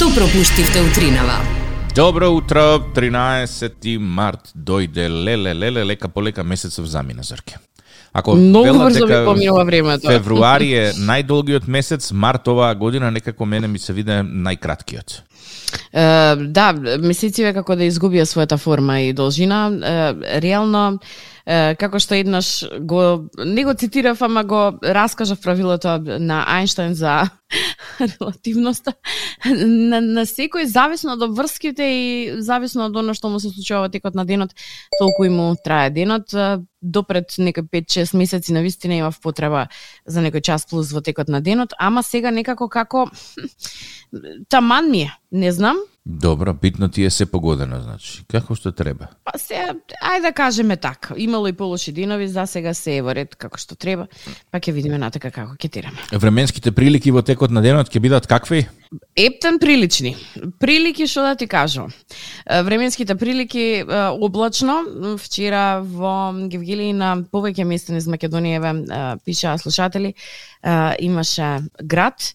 Што пропуштивте утринава? Добро утро, 13 март дојде, леле, лека полека месецов замина, Зорке. Ако Многу велат брзо дека ми поминува времето. февруари е најдолгиот месец, март оваа година некако мене ми се виде најкраткиот. Да, месециве како да изгубија својата форма и должина, реално како што еднаш не го цитирав, ама го раскажав правилото на Ајнштајн за релативноста. На секој, зависно од врските и зависно од оно што му се случува во текот на денот, толку и му трае денот. Допред некој 5-6 месеци навистина имав потреба за некој час плюс во текот на денот, ама сега некако како таман ми е, не знам. Добро, битно ти е се погодено, значи. Како што треба? Па се, ајде да кажеме така. Имало и полоши денови, за сега се е во ред како што треба, па ќе видиме натака како ќе тираме. Временските прилики во текот на денот ќе бидат какви? Ептен прилични. Прилики што да ти кажам. Временските прилики облачно. Вчера во Гевгелии на повеќе места низ Македонија пишаа слушатели, имаше град.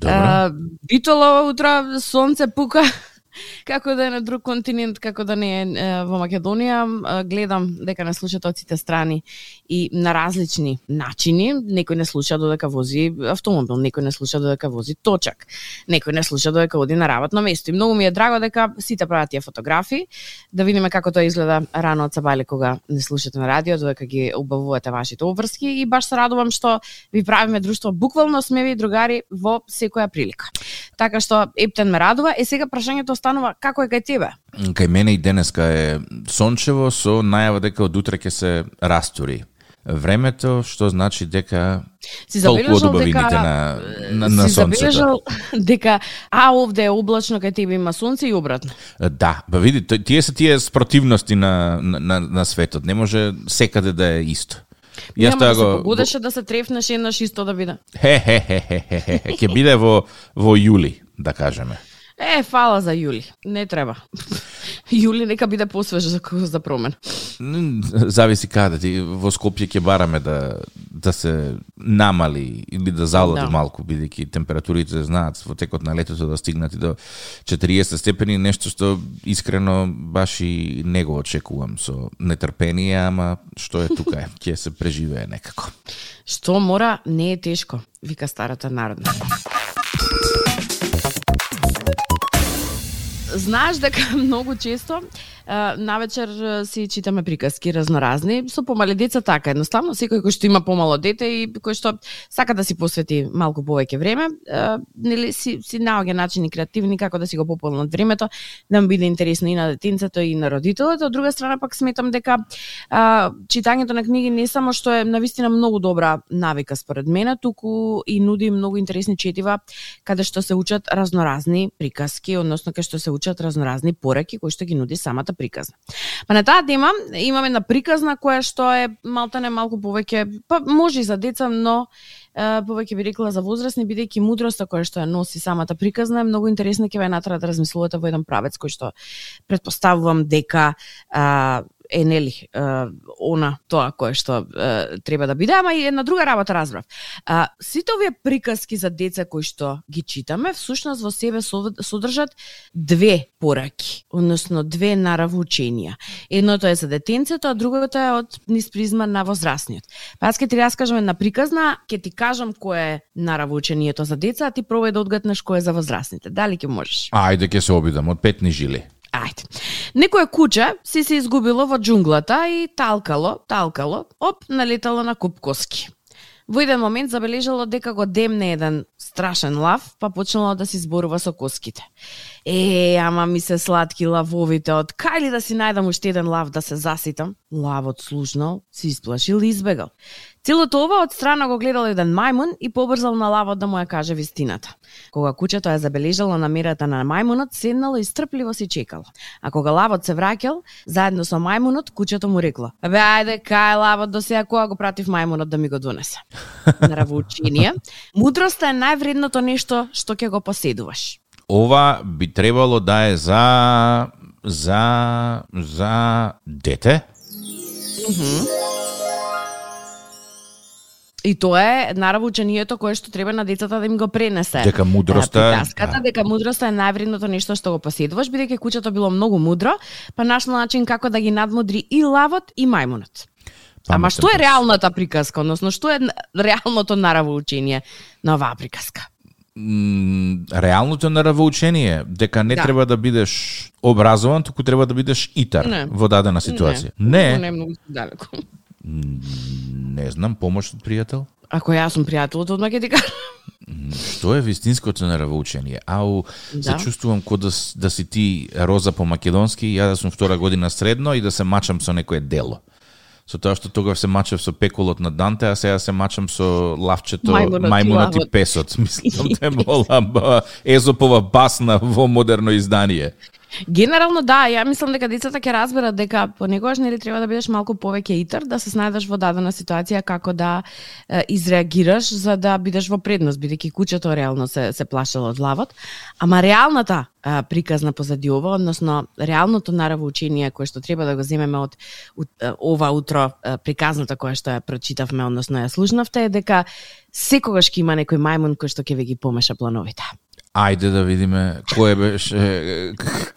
Битоло утро, сонце пука. Како да е на друг континент, како да не е во Македонија, гледам дека не слушаат од сите страни и на различни начини. Некој не слуша додека вози автомобил, некој не слуша додека вози точак, некој не слуша додека оди на работно место. И многу ми е драго дека сите прават тие фотографии, да видиме како тоа изгледа рано од сабајле кога не слушате на радио, додека ги убавувате вашите обврски, и баш се радувам што ви правиме друштво. Буквално сме ви другари во секоја прилика. Така што ептен ме радува. Сега прашањето останува како е кај тебе? Кај мене и денеска е сончево со најава дека од утре ќе се растури времето, што значи дека толку од убавините на сонцето. Си забележал дека овде е облачно, кај тебе има сонце и обратно. Да, ба види, тие се тие спротивности на светот. Не може секаде да е исто. Нема да се погодеше да се трефнеш еднаш исто да биде. Ќе биде во јули, да кажеме. Фала за јули. Не треба. Јули нека биде посвеж за промен. Зависи каде ти. Во Скопје ќе бараме да се намали или да залади малку, бидејќи температурите знаат во текот на летото да стигнат и до 40 степени, нешто што искрено баш и не го очекувам со нетрпение, ама што е тука е, ќе се преживее некако. Што мора не е тешко, вика старата народна. Знаеш дека многу често навечер си читаме приказки разноразни, со помали деца така, едноставно секој кој што има помало дете и кој што сака да си посвети малку повеќе време, нели си наоѓа начини креативни како да си го пополнат времето, да му биде интересно и на детенцето и на родителот. Од друга страна пак сметам дека читањето на книги не само што е навистина многу добра навика според мене, туку и нуди многу интересни четива каде што се учат разноразни приказки, односно каде што се учат разноразни пораки кои што ги нуди самата приказна. Па на таа тема имаме една приказна која што е малтане малку повеќе, па може и за деца, но повеќе би рекла за возрастни, бидејќи мудроста која што ја носи самата приказна е многу интересна, ќе ве натера да размислувате во еден правец кој што претпоставувам дека е нели она тоа кое што треба да биде, ама и една друга работа разбрав. Сите овие приказки за деца кои што ги читаме, всушност во себе содржат две пораки, односно две наравученија. Едното е за детенцето, а другото е од низ призма на возрастниот. Па јас ќе ти раскажам една приказна, ќе ти кажам кое е наравучението за деца, а ти пробај да одгатнеш кое е за возрастните. Дали ќе можеш? Ајде ќе се обидам, од петни жили. Ајде. Некое куче се изгубило во џунглата и талкало, налетало на куп коски. Во еден момент забележало дека го демне еден страшен лав, па почнало да се зборува со коските. Ама ми се сладки лавовите, од кај ли да си најдам уште еден лав да се заситам? Лавот слушнал, се исплашил и избегал. Целото ова од страна го гледал еден мајмун и побрзал на лавот да му ја каже вистината. Кога кучето ја забележало намерата на мајмунот, седнало и стрпливо си чекало. А кога лавот се враќал, заедно со мајмунот, кучето му рекло: ајде, кај лавот до сега, кога го пратив мајмунот да ми го донесе. Наравоучение. Мудроста е највредното нешто што ќе го поседуваш. Ова би требало да е за дете? И тоа е наравно учението кое што треба на децата да им го пренесе. Дека мудроста, дека мудроста е највредното нешто што го поседуваш, бидејќи куќето било многу мудро, па нашlo начин како да ги надмудри и лавот и мајмунот. Ама што е реалната приказка, односно што е реалното наравоучение на оваа приказка? Реалното наравоучение дека не треба да бидеш образован, туку треба да бидеш итар во дадена ситуација. Не е многу далеко. Не знам, помош од пријател? Ако јас сум пријателот, одма ќе ти кажам. Што е вистинското наравоучение? Се чувствувам ко да си ти Роза по македонски, ја да сум втора година средно и да се мачам со некое дело. Со тоа што тогаш се мачав со пеколот на Данте, а сега се мачам со лавчето мајмунот и песот. Мислам те мола Езопова басна во модерно издание. Генерално да, ја мислам дека децата ќе разберат дека понекогаш нели треба да бидеш малку повеќе итар, да се снајдеш во дадена ситуација како да изреагираш за да бидеш во предност, бидејќи куќето реално се плашело од лавот. Ама реалната приказна позади ова, односно реалното наравоучение кое што треба да го земеме од ова утро приказната која што ја прочитавме, односно ја слушнавте, е дека секогаш ќе има некој мајмун кој што ќе ви ги помеша плановите. Ајде да видиме кој беше.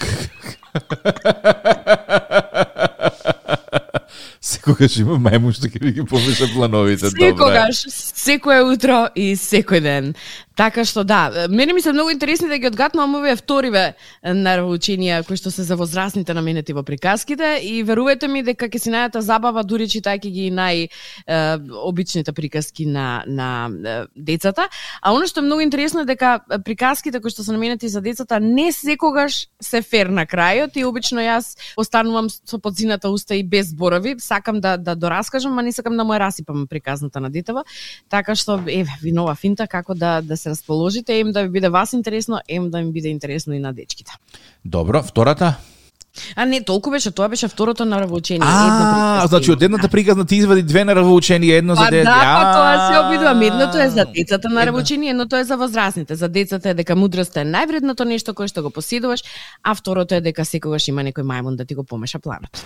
Секогаш има мајмун што ќе ви ги помеша плановите. Секогаш, секое утро и секој ден. Така што да, мене ми се многу интересни да ги одгатнувам овие вториве наравоученија кои што се за возрастните наменети во приказките и верувајте ми дека ќе си најдете забава дури читајќи ги обичните приказки на децата. А оно што е многу интересно е дека приказките кои што се наменети за децата не секогаш се фер на крајот и обично јас останувам со подзината уста и без зборови, сакам да дораскажам, ма не сакам да му ја расипам приказната на детево. Така што ви нова финта како да се расположите, да ви биде вас интересно, да ми биде интересно и на дечките. Добро, втората? Не, толку беше, тоа беше второто наравоучение. Значи од едната приказна ти извади две наравоученија, едно за дете. Тоа се обидувам. Едното е за децата наравоучение, едното е за возрастните. За децата е дека мудроста е највредното нешто кое што го поседуваш, а второто е дека секогаш има некој мајмун да ти го помеша планот.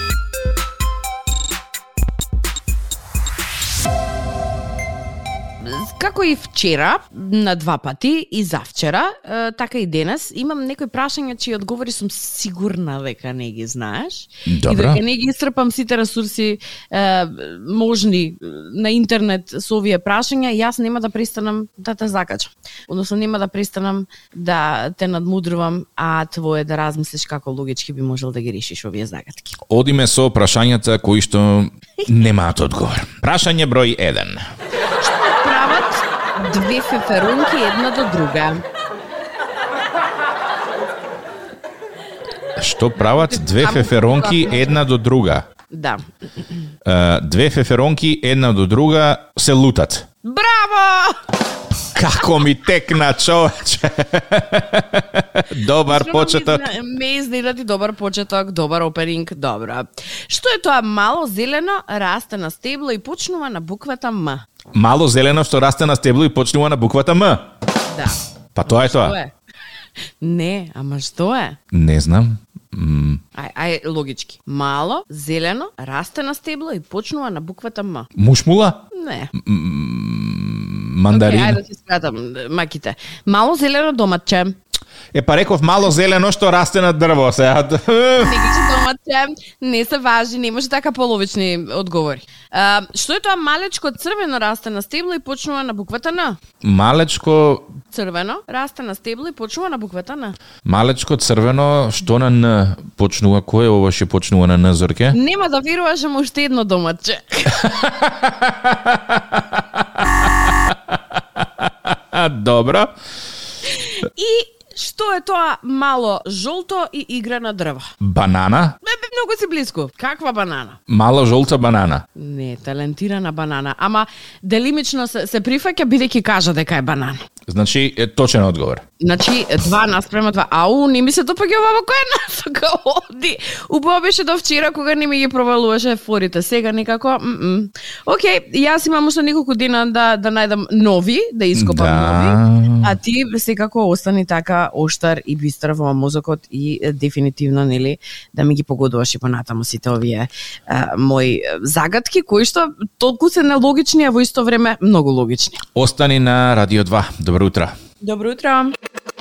Како и вчера, на два пати, и завчера, така и денес, имам некои прашања чии одговори сум сигурна дека не ги знаеш. Добра. И дека не ги исцрпам сите ресурси можни на интернет со овие прашања, јас нема да престанам да те закачам. Односно, нема да престанам да те надмудрувам, а твое да размислиш како логички би можел да ги решиш овие загадки. Одиме со прашањата кои што немаат одговор. Прашање број 1. Две феферунки една до друга. Што прават две феферонки една до друга? Да. Две феферонки една до друга се лутат. Браво! Како ми текна, човече. Добар почеток. Ме изненади добар почеток, добар оперинг, добро. Што е тоа мало зелено, расте на стебло и почнува на буквата М? Мало зелено што расте на стебло и почнува на буквата М. Да. Па тоа е тоа. Што е? Не, ама што е? Не знам. Ај, логички. Мало, зелено, расте на стебло и почнува на буквата М. Мушмула? Не. Мандарин? Ајде да си скратам маките. Мало зелено доматче. Па реков мало зелено што расте на дрво сега. Не ги че доматче, не се важи, не може така половични одговори. Што е тоа малечко црвено расте на стебло и почнува на буквата Н? Малечко црвено расте на стебло и почнува на буквата Н. Малечко црвено што на Н почнува? Кој ова ќе почнува на Н, Зорке? Нема да веруваш, ама уште едно доматче. Добро. И што е тоа мало жолто и игра на дрво? Банана? Многу си близко. Каква банана? Мало жолта банана. Не, талентирана банана. Ама делимично се прифаќа бидејќи кажа дека е банана. Значи, е точен одговор. Значи, 2:2. Ау, не ми се допаѓа ова кој насока оди. Убаво беше до вчера кога не ми ги провалуваше форите. Сега некако, Океј, јас имам уште неколку дена да најдам нови, да ископам нови. А ти секако остани така оштар и бистар во мозокот и дефинитивно, нели, да ми ги погодуваш следуваш и понатаму сите овие мои загадки, кои што толку се нелогични, а во исто време многу логични. Остани на Радио 2. Добро утро. Добро утро.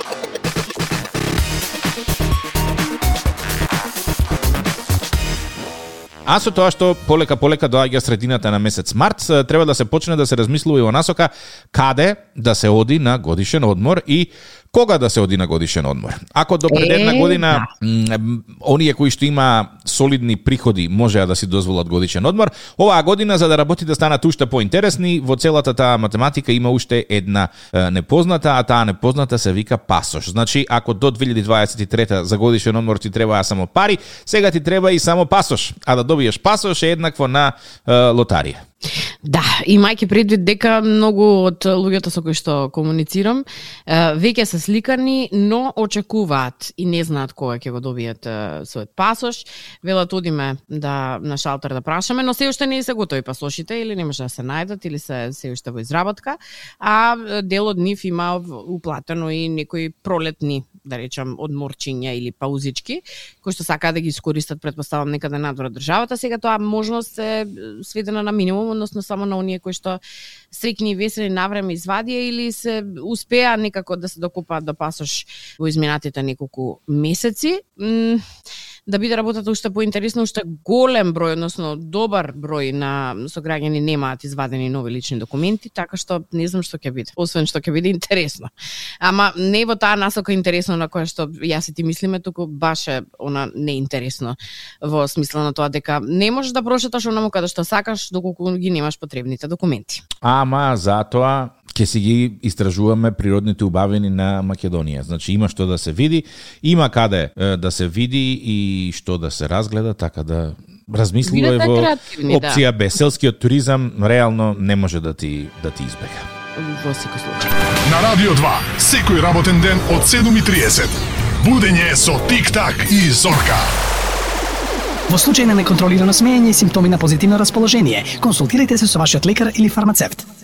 А со тоа што полека доаѓа средината на месец март, треба да се почне да се размислува и во насока каде да се оди на годишен одмор и кога да се оди на годишен одмор. Ако до пред една година оние кои што има солидни приходи можеа да си дозволат годишен одмор, оваа година за да работите станат уште поинтересни, во целата таа математика има уште една непозната, а таа непозната се вика пасош. Значи, ако до 2023 за годишен одмор ти требаа само пари, сега ти треба и само пасош, а да добиеш пасош е еднакво на лотарија. Да, имајќи предвид дека многу од луѓето со кои што комуницирам веќе се сликани, но очекуваат и не знаат кога ќе го добијат својот пасош. Велат одиме на шалтер да прашаме, но се уште не се готови пасошите или не може да се најдат или се уште во изработка, а дел од нив има уплатено и некои пролетни, да речам, одморчиња или паузички, кои што сакаат да ги искористат, предпоставам, некаде надвор од државата. Сега тоа можност е сведена на минимум, односно само на оние кои што среќни и весели навреме извадија или се успеа некако да се докопаат до пасош во изминатите неколку месеци. Да биде работата уште поинтересно, уште голем број, односно добар број на сограѓани немаат извадени нови лични документи, така што не знам што ќе биде, освен што ќе биде интересно. Ама не во таа насока интересно на која што јас и ти мислиме, туку баш е она неинтересно во смисла на тоа дека не можеш да прошеташ онаму каде што сакаш доколку ги немаш потребните документи. Ама затоа ќе си ги истражуваме природните убавини на Македонија. Значи има што да се види, има каде да се види и што да се разгледа, така да размислувај во опција Б. Селскиот туризам реално не може да ти избега. Во секој случај. На Радио 2, секој работен ден од 7:30. Будење со Тик-так и Зорка. Во случај на неконтролирано смеење и симптоми на позитивно расположение, консултирайте се со вашиот лекар или фармацевт.